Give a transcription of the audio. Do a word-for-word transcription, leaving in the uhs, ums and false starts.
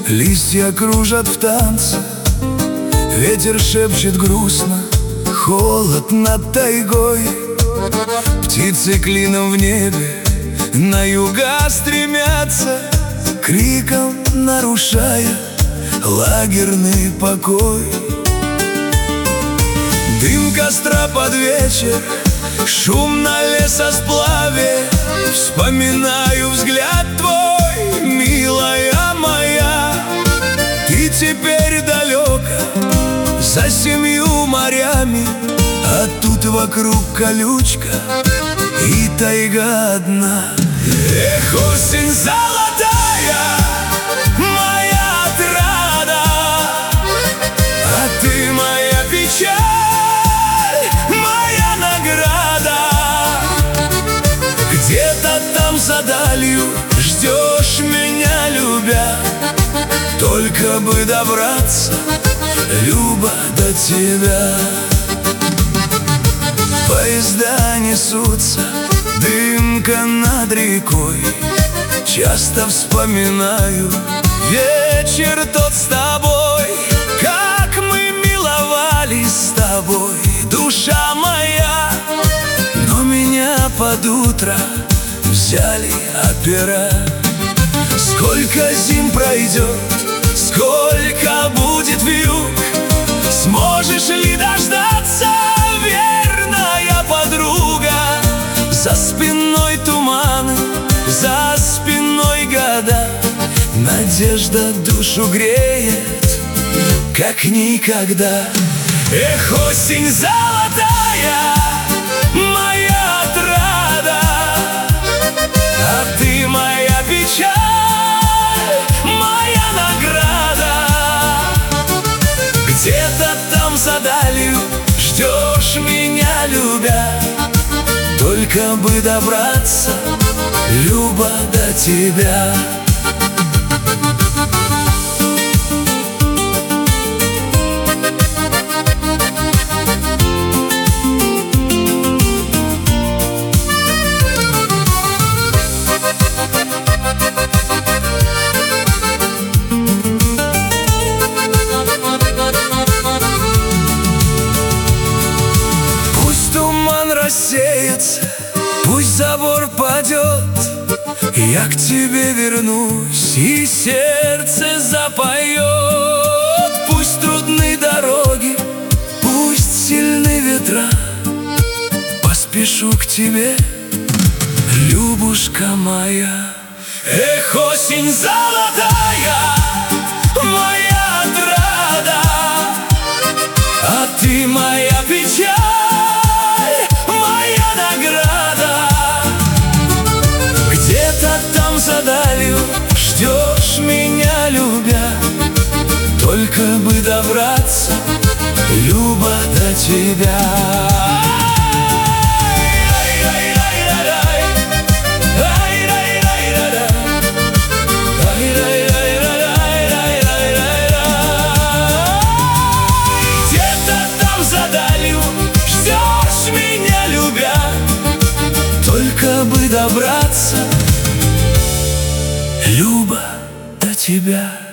Листья кружат в танце, ветер шепчет грустно, холод над тайгой. Птицы клином в небе на юга стремятся, криком нарушая лагерный покой. Дым костра под вечер, шум на лесосплаве. Вспоминаю взгляд твой, милая моя. Ты теперь далеко, за семью морями, а тут вокруг колючка и тайга одна. Эх, осень золотая, моя отрада, а ты моя печаль, моя награда. Где-то там за далью ждешь меня, любя, только бы добраться, Люба, до тебя. Поезда несутся, дымка над рекой. Часто вспоминаю вечер тот с тобой, как мы миловались с тобой, душа моя. Но меня под утро взяли опера. Сколько зим пройдет, сколько будет вьюг, сможешь ли дождаться, верная подруга? За спиной туманы, за спиной года, надежда душу греет, как никогда. Эх, осень золотая, моя отрада, а ты моя печаль, моя награда. Где-то там за далью ждешь меня, любя, только бы добраться, Люба, до тебя. Рассеется, пусть забор падет, я к тебе вернусь, и сердце запоет. Пусть трудны дороги, пусть сильны ветра, поспешу к тебе, Любушка моя. Эх, осень золотая, моя отрада, а ты моя печаль, за далью ждешь меня, любя, только бы добраться, Люба, до тебя. Где-то там за далью ждешь меня, любя, только бы добраться, Люба, до тебя.